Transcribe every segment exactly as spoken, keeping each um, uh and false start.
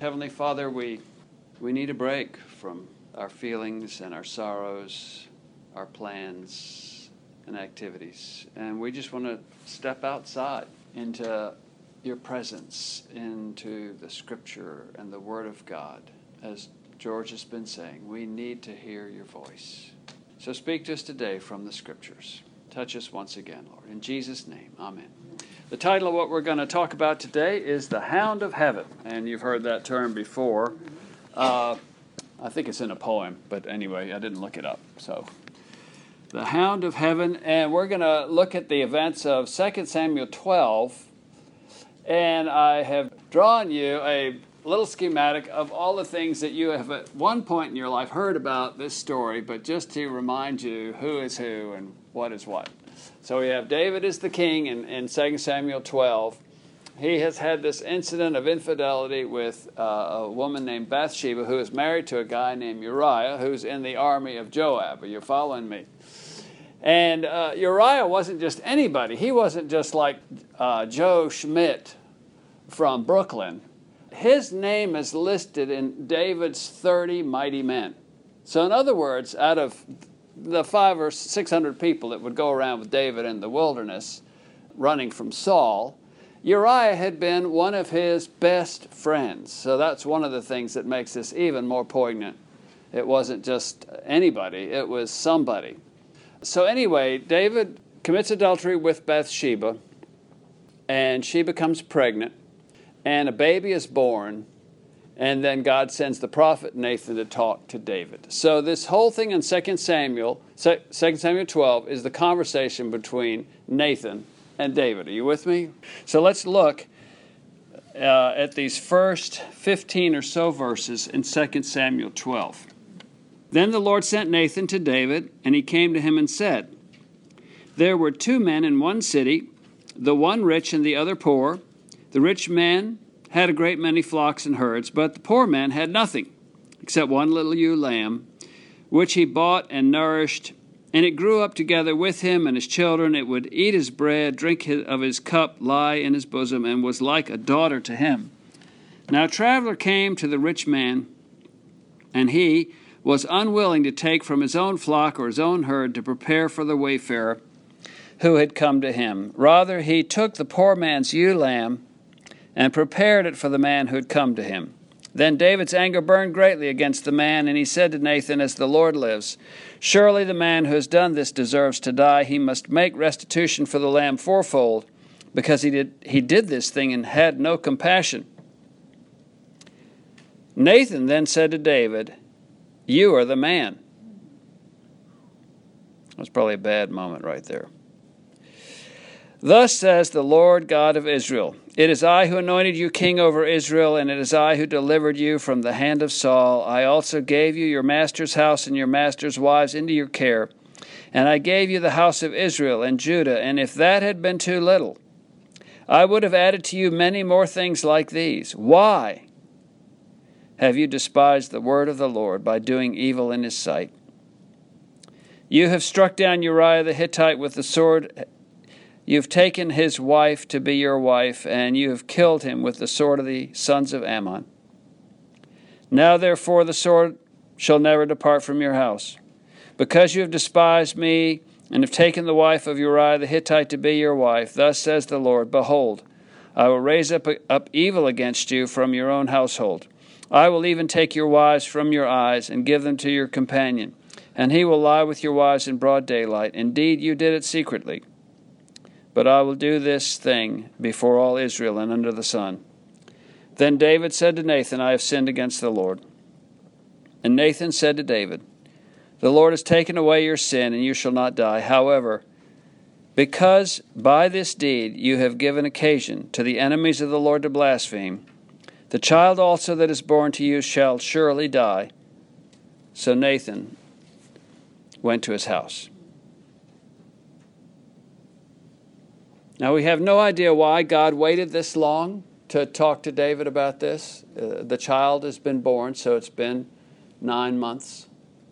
Heavenly Father, we, we need a break from our feelings and our sorrows, our plans and activities. And we just want to step outside into your presence, into the Scripture and the Word of God. As George has been saying, we need to hear your voice. So speak to us today from the Scriptures. Touch us once again, Lord. In Jesus' name, amen. The title of what we're going to talk about today is The Hound of Heaven. And you've heard that term before. Uh, I think it's in a poem, but anyway, I didn't look it up. So, The Hound of Heaven. And we're going to look at the events of Second Samuel twelve. And I have drawn you a little schematic of all the things that you have at one point in your life heard about this story, but just to remind you who is who and what is what. So we have David as the king in, in Second Samuel twelve. He has had this incident of infidelity with uh, a woman named Bathsheba, who is married to a guy named Uriah, who's in the army of Joab. Are you following me? And uh, Uriah wasn't just anybody. He wasn't just like uh, Joe Schmidt from Brooklyn. His name is listed in David's thirty mighty men. So in other words, out of the five or six hundred people that would go around with David in the wilderness running from Saul, Uriah had been one of his best friends. So that's one of the things that makes this even more poignant. It wasn't just anybody, it was somebody. So anyway, David commits adultery with Bathsheba, and she becomes pregnant, and a baby is born. And then God sends the prophet Nathan to talk to David. So this whole thing in Second Samuel, Second Samuel twelve, is the conversation between Nathan and David. Are you with me? So let's look uh, at these first fifteen or so verses in Second Samuel twelve. Then the Lord sent Nathan to David, and he came to him and said, "There were two men in one city, the one rich and the other poor. The rich man had a great many flocks and herds, but the poor man had nothing except one little ewe lamb, which he bought and nourished, and it grew up together with him and his children. It would eat his bread, drink his, of his cup, lie in his bosom, and was like a daughter to him. Now a traveler came to the rich man, and he was unwilling to take from his own flock or his own herd to prepare for the wayfarer who had come to him. Rather, he took the poor man's ewe lamb and prepared it for the man who had come to him. Then David's anger burned greatly against the man, and he said to Nathan, "As the Lord lives, surely the man who has done this deserves to die. He must make restitution for the lamb fourfold, because he did, he did this thing and had no compassion." Nathan then said to David, "You are the man." That's probably a bad moment right there. "Thus says the Lord God of Israel, it is I who anointed you king over Israel, and it is I who delivered you from the hand of Saul. I also gave you your master's house and your master's wives into your care, and I gave you the house of Israel and Judah, and if that had been too little, I would have added to you many more things like these. Why have you despised the word of the Lord by doing evil in his sight? You have struck down Uriah the Hittite with the sword. You've taken his wife to be your wife, and you have killed him with the sword of the sons of Ammon. Now therefore the sword shall never depart from your house. Because you have despised me, and have taken the wife of Uriah the Hittite to be your wife, thus says the Lord, behold, I will raise up, up evil against you from your own household. I will even take your wives from your eyes, and give them to your companion, and he will lie with your wives in broad daylight. Indeed, you did it secretly. But I will do this thing before all Israel and under the sun." Then David said to Nathan, "I have sinned against the Lord." And Nathan said to David, "The Lord has taken away your sin, and you shall not die. However, because by this deed you have given occasion to the enemies of the Lord to blaspheme, the child also that is born to you shall surely die." So Nathan went to his house. Now, we have no idea why God waited this long to talk to David about this. Uh, the child has been born, so it's been nine months.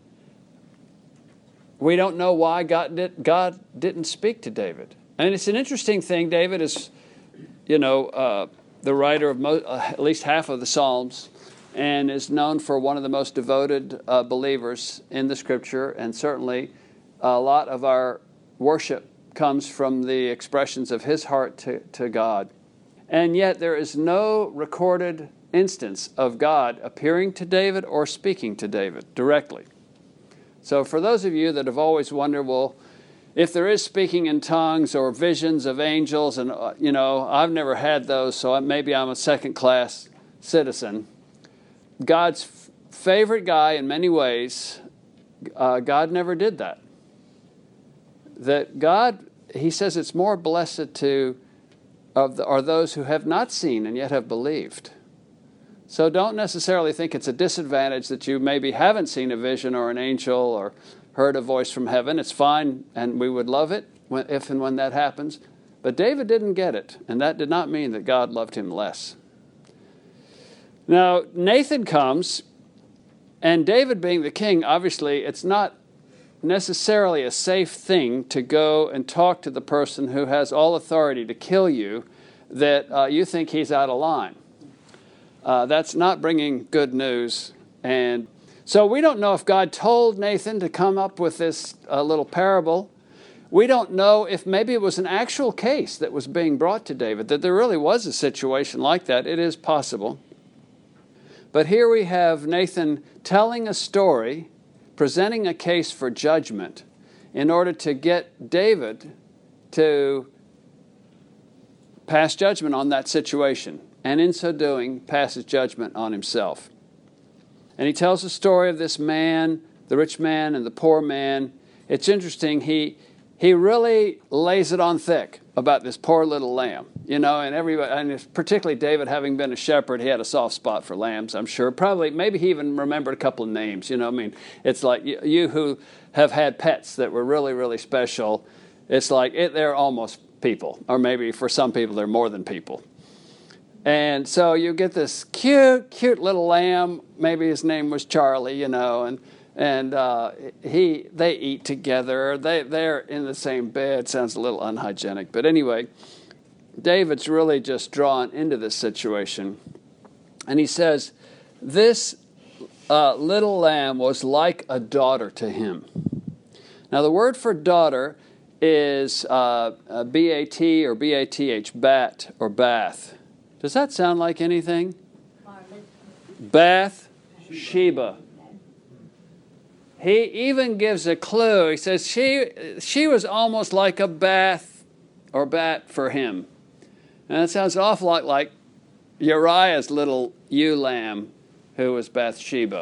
We don't know why God, did, God didn't speak to David. I mean, it's an interesting thing. David is, you know, uh, the writer of mo- uh, at least half of the Psalms, and is known for one of the most devoted uh, believers in the Scripture, and certainly a lot of our worship comes from the expressions of his heart to, to God. And yet there is no recorded instance of God appearing to David or speaking to David directly. So for those of you that have always wondered, well, if there is speaking in tongues or visions of angels, and uh, you know, I've never had those, so maybe I'm a second-class citizen. God's f- favorite guy in many ways, uh, God never did that. That God, he says it's more blessed to of the, are those who have not seen and yet have believed. So don't necessarily think it's a disadvantage that you maybe haven't seen a vision or an angel or heard a voice from heaven. It's fine, and we would love it when, if and when that happens. But David didn't get it, and that did not mean that God loved him less. Now, Nathan comes, and David being the king, obviously it's not necessarily a safe thing to go and talk to the person who has all authority to kill you, that uh, you think he's out of line. Uh, that's not bringing good news. And so we don't know if God told Nathan to come up with this uh, little parable. We don't know if maybe it was an actual case that was being brought to David, that there really was a situation like that. It is possible. But here we have Nathan telling a story, presenting a case for judgment in order to get David to pass judgment on that situation, and in so doing, passes judgment on himself. And he tells the story of this man, the rich man and the poor man. It's interesting, he he really lays it on thick about this poor little lamb. You know, and everybody, and particularly David, having been a shepherd, he had a soft spot for lambs, I'm sure. Probably, maybe he even remembered a couple of names. You know, I mean, it's like you, you who have had pets that were really, really special. It's like it, they're almost people, or maybe for some people they're more than people. And so you get this cute, cute little lamb. Maybe his name was Charlie, you know, and and uh, he they eat together. They they're in the same bed. Sounds a little unhygienic, but anyway. David's really just drawn into this situation. And he says, this uh, little lamb was like a daughter to him. Now the word for daughter is uh, B A T or B A T H, bat or bath. Does that sound like anything? Bath Sheba. He even gives a clue. He says she she was almost like a bath or bat for him. And that sounds an awful lot like Uriah's little ewe lamb, who was Bathsheba.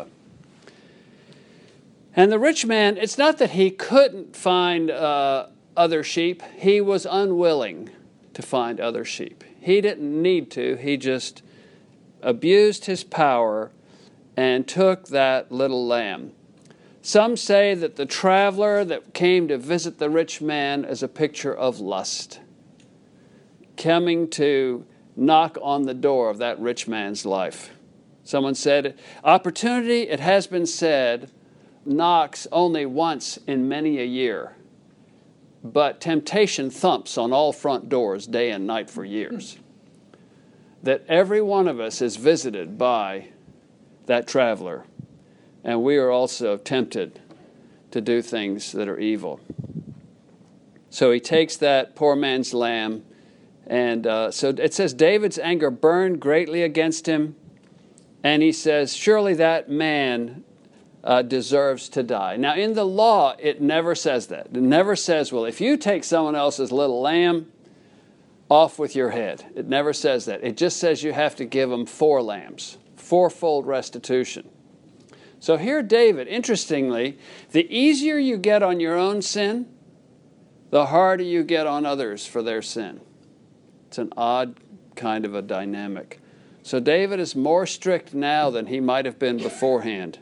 And the rich man, it's not that he couldn't find uh, other sheep. He was unwilling to find other sheep. He didn't need to. He just abused his power and took that little lamb. Some say that the traveler that came to visit the rich man is a picture of lust, coming to knock on the door of that rich man's life. Someone said, opportunity, it has been said, knocks only once in many a year, but temptation thumps on all front doors day and night for years. That every one of us is visited by that traveler, and we are also tempted to do things that are evil. So he takes that poor man's lamb. And uh, so it says David's anger burned greatly against him. And he says, surely that man uh, deserves to die. Now, in the law, it never says that. It never says, well, if you take someone else's little lamb, off with your head. It never says that. It just says you have to give them four lambs, fourfold restitution. So here David, interestingly, the easier you get on your own sin, the harder you get on others for their sin. It's an odd kind of a dynamic. So David is more strict now than he might have been beforehand.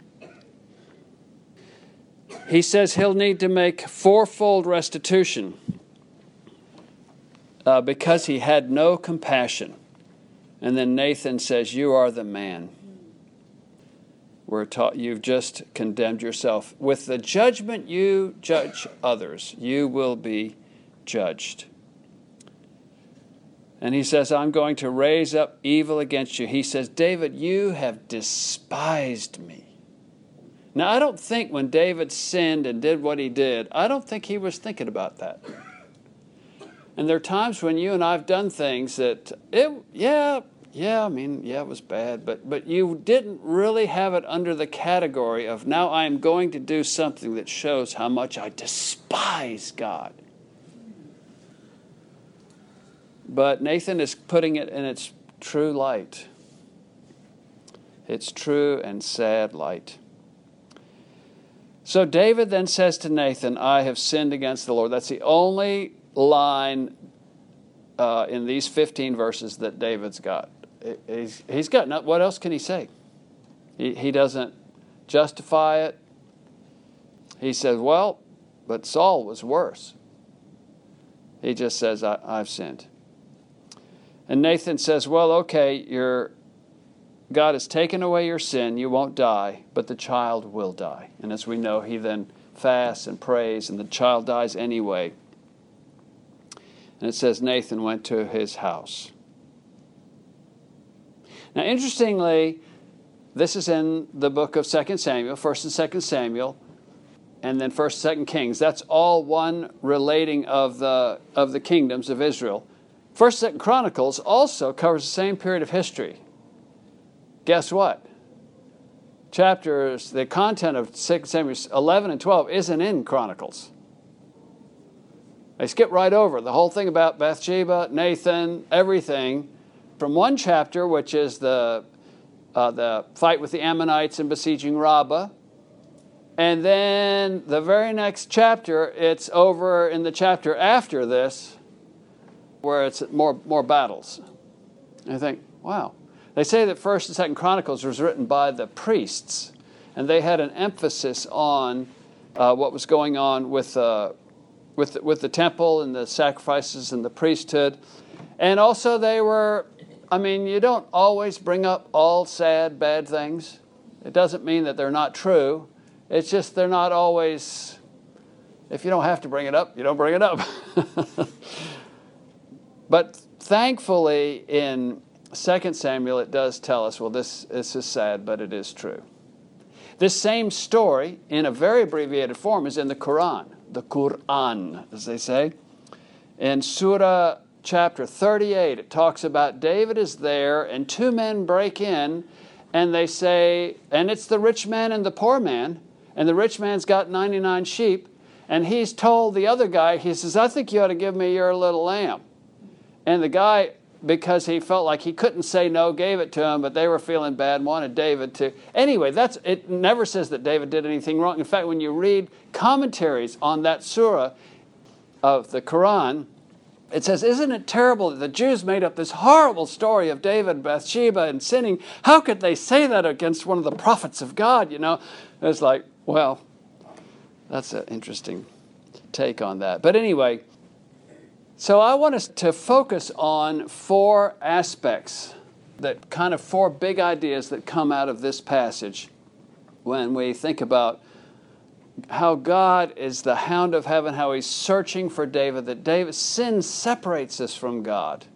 He says he'll need to make fourfold restitution uh, because he had no compassion. And then Nathan says, you are the man. We're taught you've just condemned yourself. With the judgment you judge others, you will be judged. And he says, I'm going to raise up evil against you. He says, David, you have despised me. Now, I don't think when David sinned and did what he did, I don't think he was thinking about that. And there are times when you and I have done things that, it, yeah, yeah, I mean, yeah, it was bad, but, but you didn't really have it under the category of, now I am going to do something that shows how much I despise God. But Nathan is putting it in its true light. Its true and sad light. So David then says to Nathan, I have sinned against the Lord. That's the only line uh, in these fifteen verses that David's got. He's, he's got no, what else can he say? He, he doesn't justify it. He says, well, but Saul was worse. He just says, I, I've sinned. And Nathan says, well, okay, your God has taken away your sin. You won't die, but the child will die. And as we know, he then fasts and prays, and the child dies anyway. And it says Nathan went to his house. Now, interestingly, this is in the book of Second Samuel, First and Second Samuel, and then First and Second Kings. That's all one relating of the of the kingdoms of Israel. First and Second Chronicles also covers the same period of history. Guess what? Chapters, the content of Second Samuel eleven and twelve isn't in Chronicles. They skip right over the whole thing about Bathsheba, Nathan, everything, from one chapter, which is the uh, the fight with the Ammonites and besieging Rabbah. And then the very next chapter, it's over in the chapter after this, where it's more more battles. And I think, wow. They say that First and Second Chronicles was written by the priests, and they had an emphasis on uh, what was going on with uh, with the, with the temple and the sacrifices and the priesthood, and also they were. I mean, you don't always bring up all sad, bad things. It doesn't mean that they're not true. It's just they're not always. If you don't have to bring it up, you don't bring it up. But thankfully, in Second Samuel, it does tell us, well, this, this is sad, but it is true. This same story, in a very abbreviated form, is in the Quran, the Quran, as they say. In Surah chapter thirty-eight, it talks about David is there, and two men break in, and they say, and it's the rich man and the poor man, and the rich man's got ninety-nine sheep, and he's told the other guy, he says, I think you ought to give me your little lamb. And the guy, because he felt like he couldn't say no, gave it to him, but they were feeling bad and wanted David to. Anyway, that's it never says that David did anything wrong. In fact, when you read commentaries on that surah of the Quran, it says, isn't it terrible that the Jews made up this horrible story of David and Bathsheba and sinning? How could they say that against one of the prophets of God, you know? It's like, well, that's an interesting take on that. But anyway, so I want us to focus on four aspects, that kind of four big ideas that come out of this passage when we think about how God is the hound of heaven, how he's searching for David, that David's sin separates us from God.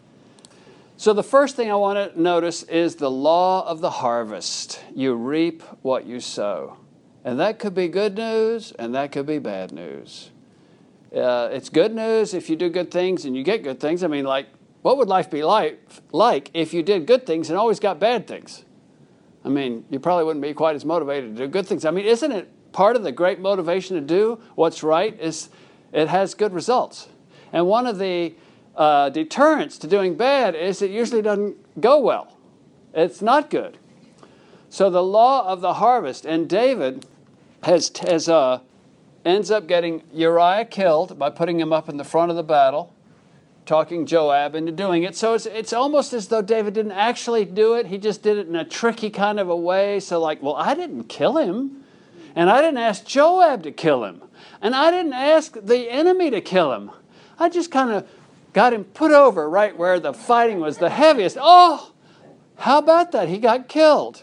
So the first thing I want to notice is the law of the harvest. You reap what you sow. And that could be good news, and that could be bad news. Uh, it's good news if you do good things and you get good things. I mean, like, what would life be like, like if you did good things and always got bad things? I mean, you probably wouldn't be quite as motivated to do good things. I mean, isn't it part of the great motivation to do what's right is it has good results? And one of the uh, deterrents to doing bad is it usually doesn't go well. It's not good. So the law of the harvest, and David has, has uh, ends up getting Uriah killed by putting him up in the front of the battle, talking Joab into doing it. So it's, it's almost as though David didn't actually do it. He just did it in a tricky kind of a way. So like, well, I didn't kill him. And I didn't ask Joab to kill him. And I didn't ask the enemy to kill him. I just kind of got him put over right where the fighting was the heaviest. Oh, how about that? He got killed.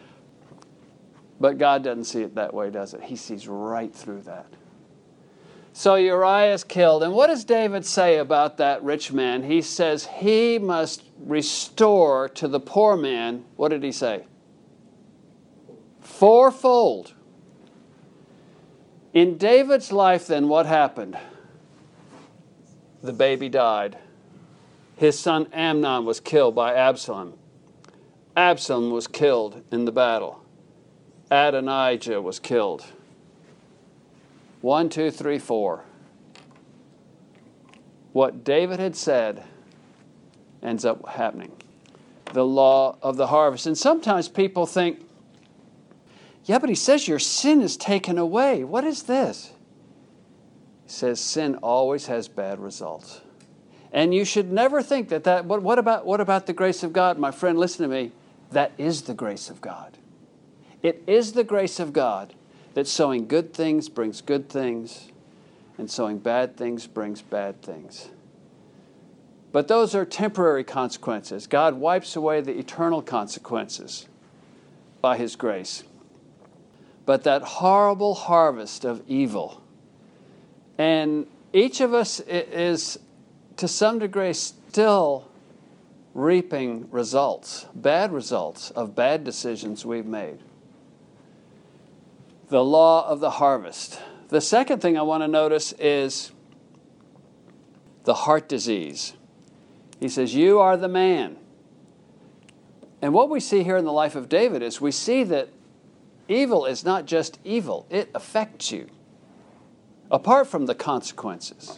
But God doesn't see it that way, does it? He sees right through that. So Uriah is killed. And what does David say about that rich man? He says he must restore to the poor man, what did he say? Fourfold. In David's life, then, what happened? The baby died. His son Amnon was killed by Absalom. Absalom was killed in the battle. Adonijah was killed. One, two, three, four. What David had said ends up happening. The law of the harvest. And sometimes people think, yeah, but he says your sin is taken away. What is this? He says sin always has bad results. And you should never think that that, what, what about, what about the grace of God? My friend, listen to me. That is the grace of God. It is the grace of God that sowing good things brings good things, and sowing bad things brings bad things. But those are temporary consequences. God wipes away the eternal consequences by His grace. But that horrible harvest of evil, and each of us is, to some degree, still reaping results, bad results of bad decisions we've made. The law of the harvest. The second thing I want to notice is the heart disease. He says, you are the man. And what we see here in the life of David is we see that evil is not just evil, it affects you, apart from the consequences.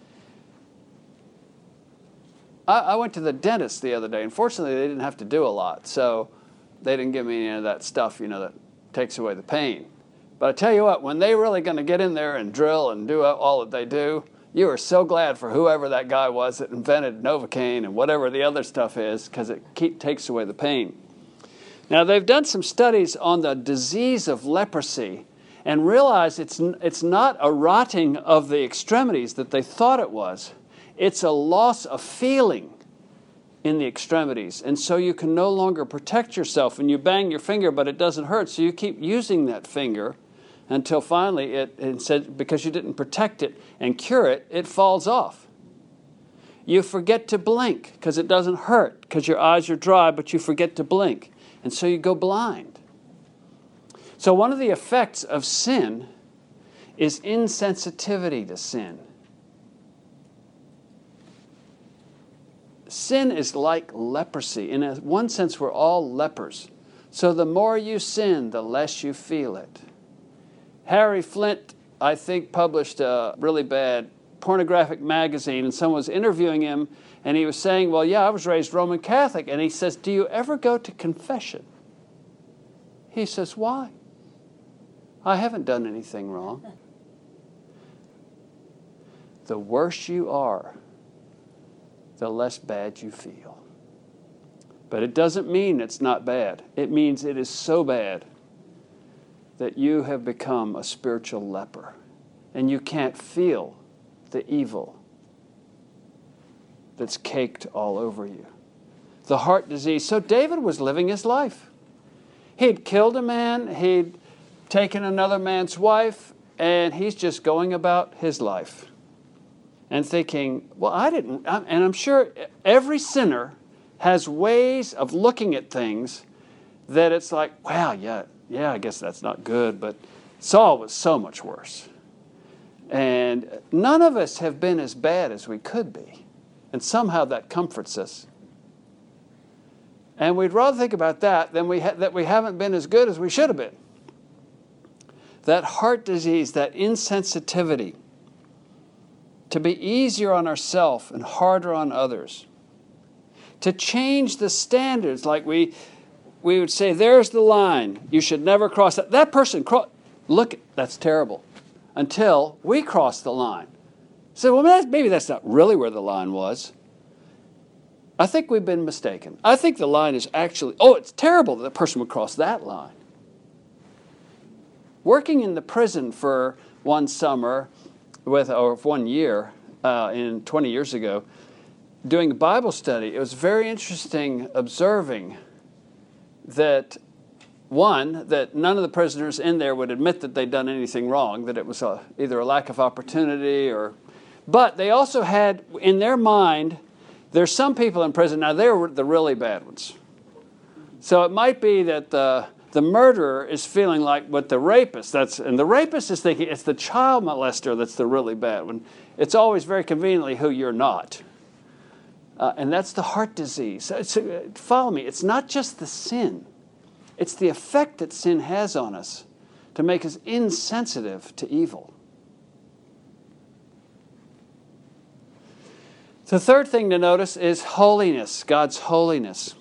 I, I went to the dentist the other day. Unfortunately, they didn't have to do a lot, so they didn't give me any of that stuff, you know, that takes away the pain. But I tell you what, when they're really going to get in there and drill and do all that they do, you are so glad for whoever that guy was that invented Novocaine and whatever the other stuff is, because it keep, takes away the pain. Now, they've done some studies on the disease of leprosy and realized it's, it's not a rotting of the extremities that they thought it was. It's a loss of feeling in the extremities. And so you can no longer protect yourself. And you bang your finger, but it doesn't hurt. So you keep using that finger until finally, it, it said, because you didn't protect it and cure it, it falls off. You forget to blink because it doesn't hurt, because your eyes are dry, but you forget to blink. And so you go blind. So one of the effects of sin is insensitivity to sin. Sin is like leprosy. In a, one sense, we're all lepers. So the more you sin, the less you feel it. Harry Flint, I think, published a really bad pornographic magazine, and someone was interviewing him, and he was saying, well, yeah, I was raised Roman Catholic. And he says, do you ever go to confession? He says, why? I haven't done anything wrong. The worse you are, the less bad you feel. But it doesn't mean it's not bad. It means it is so bad that you have become a spiritual leper, and you can't feel the evil that's caked all over you. The heart disease. So David was living his life. He'd killed a man, he'd taken another man's wife, and he's just going about his life and thinking, well, I didn't, and I'm sure every sinner has ways of looking at things that it's like, wow, yeah, yeah, I guess that's not good, but Saul was so much worse. And none of us have been as bad as we could be. And somehow that comforts us. And we'd rather think about that than we ha- that we haven't been as good as we should have been. That heart disease, that insensitivity, to be easier on ourselves and harder on others. To change the standards, like we we would say, there's the line. You should never cross that. That person, cro- look, that's terrible. Until we cross the line. So, well, maybe that's not really where the line was. I think we've been mistaken. I think the line is actually, oh, it's terrible that the person would cross that line. Working in the prison for one summer, with or one year, uh, in twenty years ago, doing a Bible study, it was very interesting observing that one, that none of the prisoners in there would admit that they'd done anything wrong, that it was a, either a lack of opportunity or... But they also had, in their mind, there's some people in prison, now they're the really bad ones. So it might be that the, the murderer is feeling like what the rapist, that's, and the rapist is thinking it's the child molester that's the really bad one. It's always very conveniently who you're not. Uh, and that's the heart disease. So it's, uh, follow me, it's not just the sin. It's the effect that sin has on us to make us insensitive to evil. The third thing to notice is holiness, God's holiness.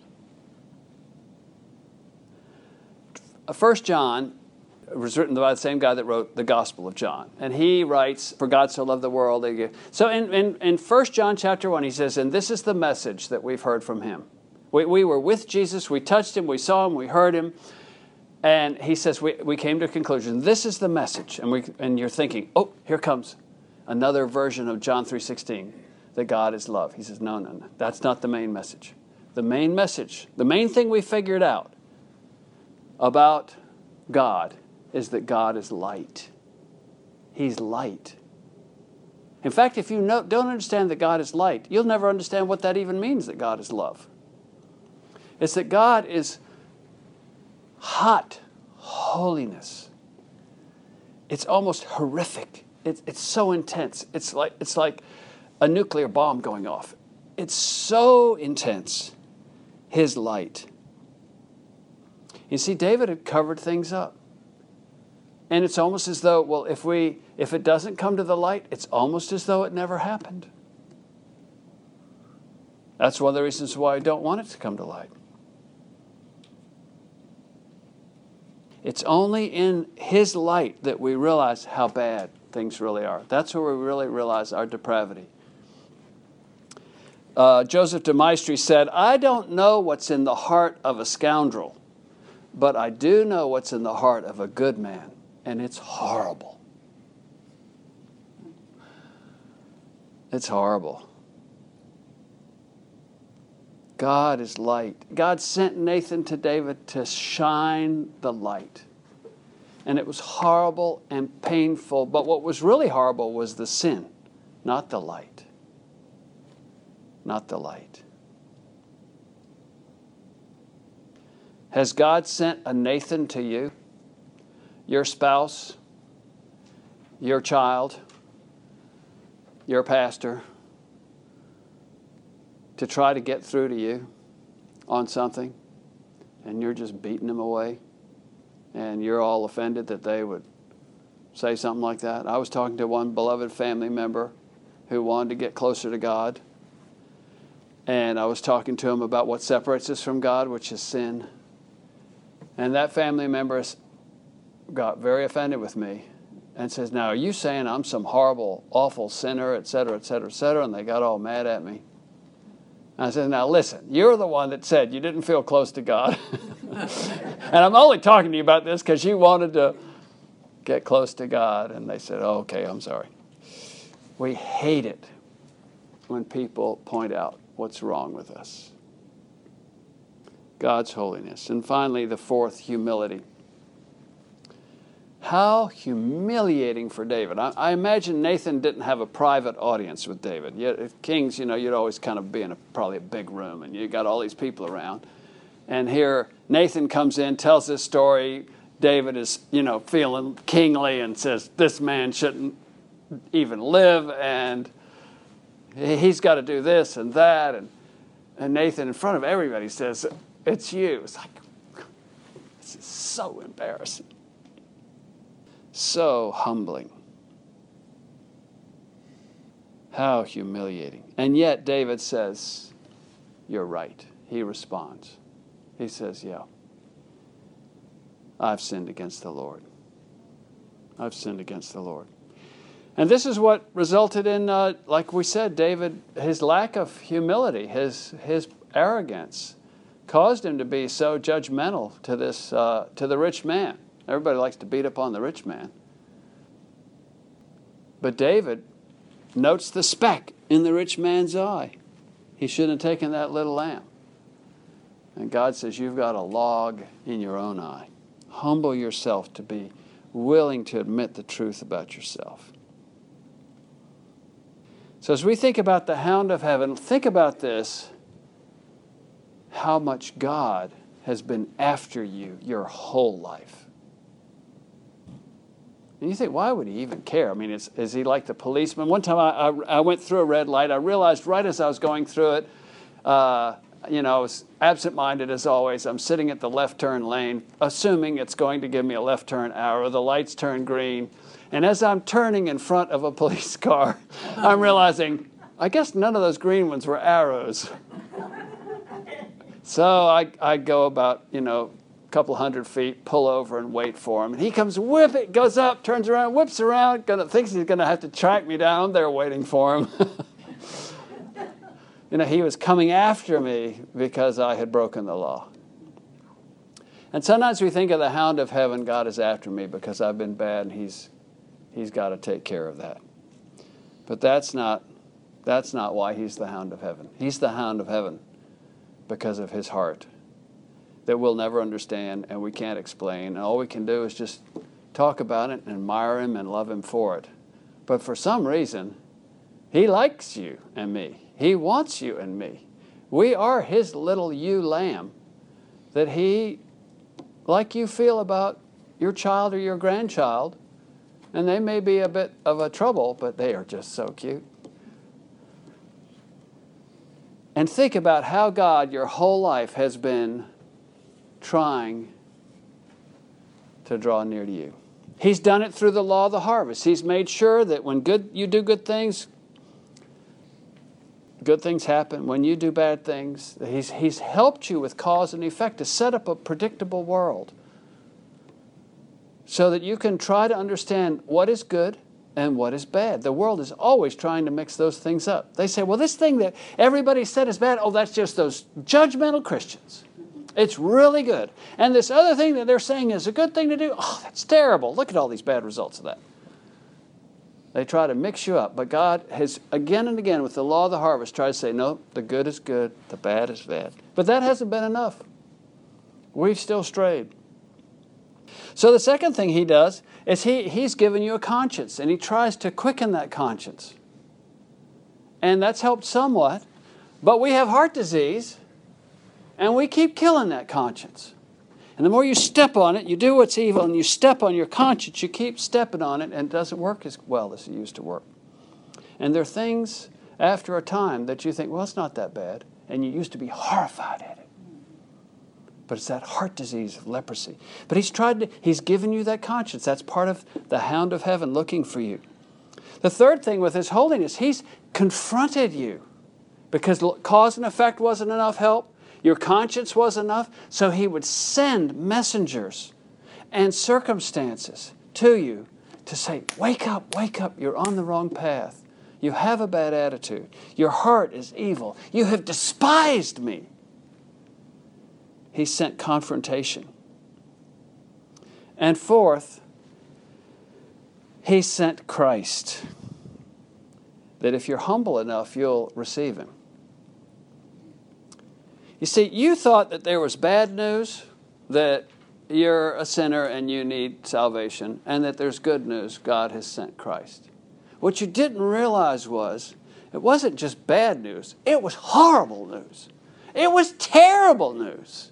First John was written by the same guy that wrote the Gospel of John. And he writes, for God so loved the world. So in, in, in First John chapter one, he says, and this is the message that we've heard from him. We, we were with Jesus, we touched him, we saw him, we heard him. And he says, we, we came to a conclusion. This is the message. And, we, and you're thinking, oh, here comes another version of John three sixteen. That God is love. He says, no, no, no. That's not the main message. The main message, the main thing we figured out about God is that God is light. He's light. In fact, if you know, don't understand that God is light, you'll never understand what that even means, that God is love. It's that God is hot holiness. It's almost horrific. It's, it's so intense. It's like, it's like a nuclear bomb going off. It's so intense, his light. You see, David had covered things up. And it's almost as though, well, if we if it doesn't come to the light, it's almost as though it never happened. That's one of the reasons why I don't want it to come to light. It's only in his light that we realize how bad things really are. That's where we really realize our depravity. Uh, Joseph de Maistre said, I don't know what's in the heart of a scoundrel, but I do know what's in the heart of a good man, and it's horrible. It's horrible. God is light. God sent Nathan to David to shine the light. And it was horrible and painful, but what was really horrible was the sin, not the light. Not the light. Has God sent a Nathan to you? Your spouse? Your child? Your pastor? To try to get through to you on something, and you're just beating them away, and you're all offended that they would say something like that? I was talking to one beloved family member who wanted to get closer to God, and I was talking to him about what separates us from God, which is sin. And that family member got very offended with me and says, now, are you saying I'm some horrible, awful sinner, et cetera, et cetera, et cetera? And they got all mad at me. And I said, now, listen, you're the one that said you didn't feel close to God. And I'm only talking to you about this because you wanted to get close to God. And they said, oh, okay, I'm sorry. We hate it when people point out what's wrong with us. God's holiness. And finally, the fourth, humility. How humiliating for David. I, I imagine Nathan didn't have a private audience with David. Yet, kings, you know, you'd always kind of be in a, probably a big room, and you got all these people around. And here, Nathan comes in, tells this story. David is, you know, feeling kingly and says, this man shouldn't even live, and he's got to do this and that. And, and Nathan, in front of everybody, says, it's you. It's like, this is so embarrassing. So humbling. How humiliating. And yet David says, you're right. He responds. He says, yeah, I've sinned against the Lord. I've sinned against the Lord. And this is what resulted in, uh, like we said, David, his lack of humility, his his arrogance, caused him to be so judgmental to this uh, to the rich man. Everybody likes to beat up on the rich man. But David notes the speck in the rich man's eye. He shouldn't have taken that little lamb. And God says, you've got a log in your own eye. Humble yourself to be willing to admit the truth about yourself. So as we think about the hound of heaven, think about this, how much God has been after you your whole life. And you think, why would he even care? I mean, is, is he like the policeman? One time I, I, I went through a red light. I realized right as I was going through it, uh, you know, I was absent-minded as always. I'm sitting at the left turn lane, assuming it's going to give me a left turn arrow. The lights turn green. And as I'm turning in front of a police car, I'm realizing, I guess none of those green ones were arrows. So I, I go about, you know, a couple hundred feet, pull over and wait for him. And he comes, whip it, goes up, turns around, whips around, gonna, thinks he's going to have to track me down. They're waiting for him. You know, he was coming after me because I had broken the law. And sometimes we think of the hound of heaven, God is after me because I've been bad and he's he's got to take care of that. But that's not that's not why he's the hound of heaven. He's the hound of heaven because of his heart that we'll never understand and we can't explain. And all we can do is just talk about it and admire him and love him for it. But for some reason, he likes you and me. He wants you and me. We are his little ewe lamb that he, like you feel about your child or your grandchild, and they may be a bit of a trouble, but they are just so cute. And think about how God, your whole life, has been trying to draw near to you. He's done it through the law of the harvest. He's made sure that when good you do good things, good things happen. When you do bad things, he's, he's helped you with cause and effect to set up a predictable world so that you can try to understand what is good and what is bad. The world is always trying to mix those things up. They say, well, this thing that everybody said is bad, oh, that's just those judgmental Christians. It's really good. And this other thing that they're saying is a good thing to do, oh, that's terrible. Look at all these bad results of that. They try to mix you up. But God has, again and again, with the law of the harvest, tried to say, no, the good is good, the bad is bad. But that hasn't been enough. We've still strayed. So the second thing he does is he, he's given you a conscience, and he tries to quicken that conscience. And that's helped somewhat. But we have heart disease, and we keep killing that conscience. And the more you step on it, you do what's evil, and you step on your conscience, you keep stepping on it, and it doesn't work as well as it used to work. And there are things after a time that you think, well, it's not that bad, and you used to be horrified at it. But it's that heart disease of leprosy. But he's tried to, he's given you that conscience. That's part of the hound of heaven looking for you. The third thing with his holiness, he's confronted you because cause and effect wasn't enough help. Your conscience was enough, so he would send messengers and circumstances to you to say, wake up, wake up, you're on the wrong path. You have a bad attitude. Your heart is evil. You have despised me. He sent confrontation. And fourth, he sent Christ. That if you're humble enough, you'll receive him. You see, you thought that there was bad news, that you're a sinner and you need salvation, and that there's good news, God has sent Christ. What you didn't realize was, it wasn't just bad news, it was horrible news. It was terrible news.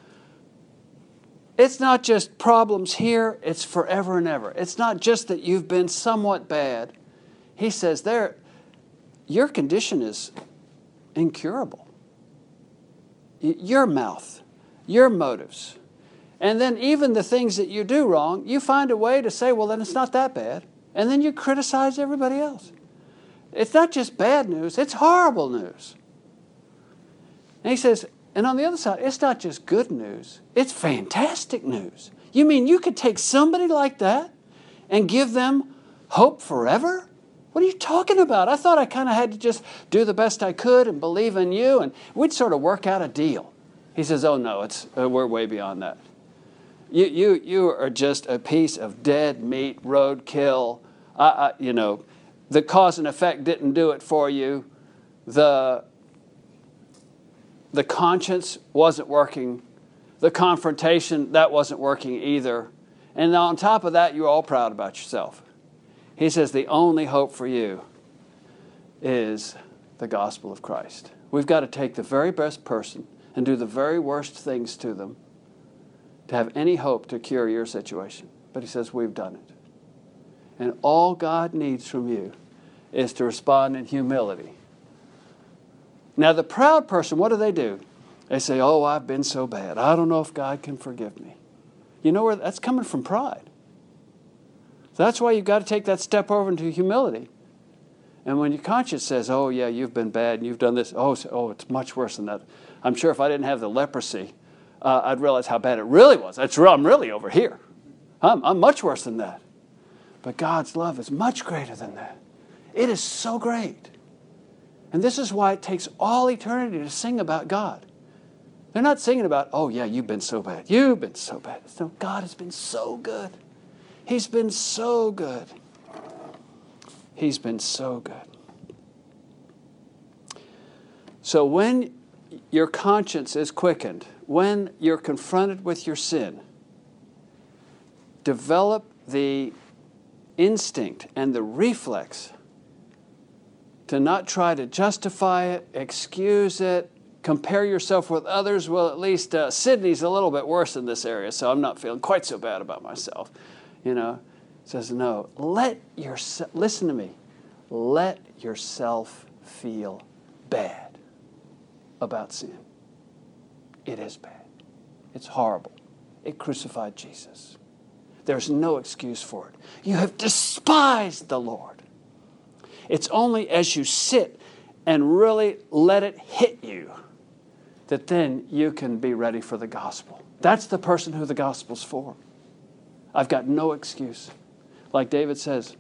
It's not just problems here, it's forever and ever. It's not just that you've been somewhat bad. He says there, your condition is incurable. Your mouth, your motives. And then even the things that you do wrong, you find a way to say, well, then it's not that bad. And then you criticize everybody else. It's not just bad news, it's horrible news. And he says, and on the other side, it's not just good news, it's fantastic news. You mean you could take somebody like that and give them hope forever? What are you talking about? I thought I kind of had to just do the best I could and believe in you, and we'd sort of work out a deal. He says, oh no, it's uh, we're way beyond that. You you you are just a piece of dead meat, roadkill. Uh, uh, you know, the cause and effect didn't do it for you. The the conscience wasn't working. The confrontation, that wasn't working either. And on top of that, you're all proud about yourself. He says the only hope for you is the gospel of Christ. We've got to take the very best person and do the very worst things to them to have any hope to cure your situation. But he says we've done it. And all God needs from you is to respond in humility. Now the proud person, what do they do? They say, oh, I've been so bad. I don't know if God can forgive me. You know where that's coming from? Pride. So that's why you've got to take that step over into humility. And when your conscience says, oh, yeah, you've been bad and you've done this, oh, so, oh it's much worse than that. I'm sure if I didn't have the leprosy, uh, I'd realize how bad it really was. That's real, I'm really over here. I'm, I'm much worse than that. But God's love is much greater than that. It is so great. And this is why it takes all eternity to sing about God. They're not singing about, oh, yeah, you've been so bad. You've been so bad. No, God has been so good. He's been so good. He's been so good. So when your conscience is quickened, when you're confronted with your sin, develop the instinct and the reflex to not try to justify it, excuse it, compare yourself with others. Well, at least uh, Sydney's a little bit worse in this area, so I'm not feeling quite so bad about myself. You know, it says, no, let yourself, listen to me, let yourself feel bad about sin. It is bad. It's horrible. It crucified Jesus. There's no excuse for it. You have despised the Lord. It's only as you sit and really let it hit you that then you can be ready for the gospel. That's the person who the gospel's for. I've got no excuse. Like David says,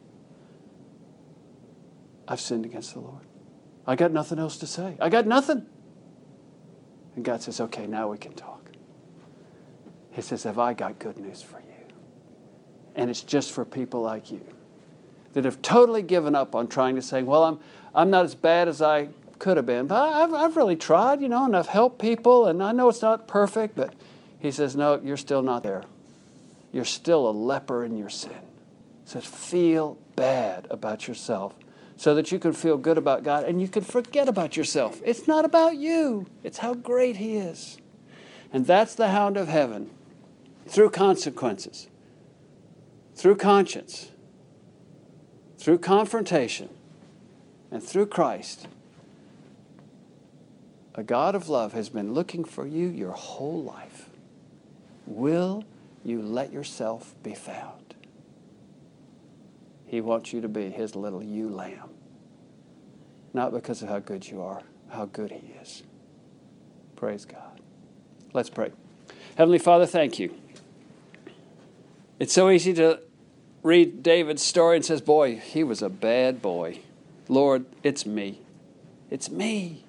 I've sinned against the Lord. I got nothing else to say. I got nothing. And God says, okay, now we can talk. He says, have I got good news for you? And it's just for people like you that have totally given up on trying to say, well, I'm I'm not as bad as I could have been, but I've, I've really tried, you know, and I've helped people, and I know it's not perfect, but he says, no, you're still not there. You're still a leper in your sin. He says, feel bad about yourself so that you can feel good about God and you can forget about yourself. It's not about you. It's how great he is. And that's the hound of heaven through consequences, through conscience, through confrontation, and through Christ. A God of love has been looking for you your whole life. Will you let yourself be found? He wants you to be his little ewe lamb. Not because of how good you are, how good he is. Praise God. Let's pray. Heavenly Father, thank you. It's so easy to read David's story and says, boy, he was a bad boy. Lord, it's me. It's me.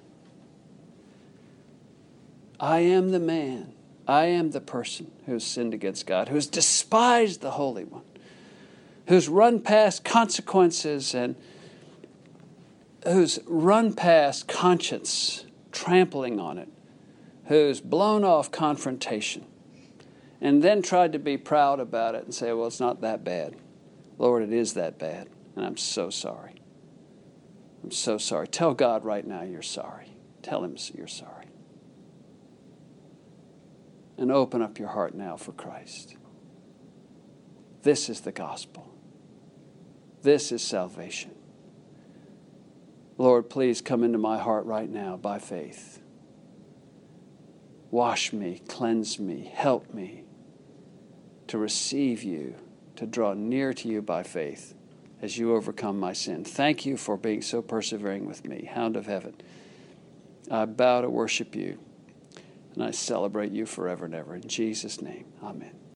I am the man. I am the person who has sinned against God, who has despised the Holy One, who's run past consequences and who's run past conscience, trampling on it, who's blown off confrontation, and then tried to be proud about it and say, well, it's not that bad. Lord, it is that bad, and I'm so sorry. I'm so sorry. Tell God right now you're sorry. Tell him you're sorry. And open up your heart now for Christ. This is the gospel. This is salvation. Lord, please come into my heart right now by faith. Wash me, cleanse me, help me to receive you, to draw near to you by faith as you overcome my sin. Thank you for being so persevering with me, Hound of Heaven. I bow to worship you, and I celebrate you forever and ever. In Jesus' name, amen.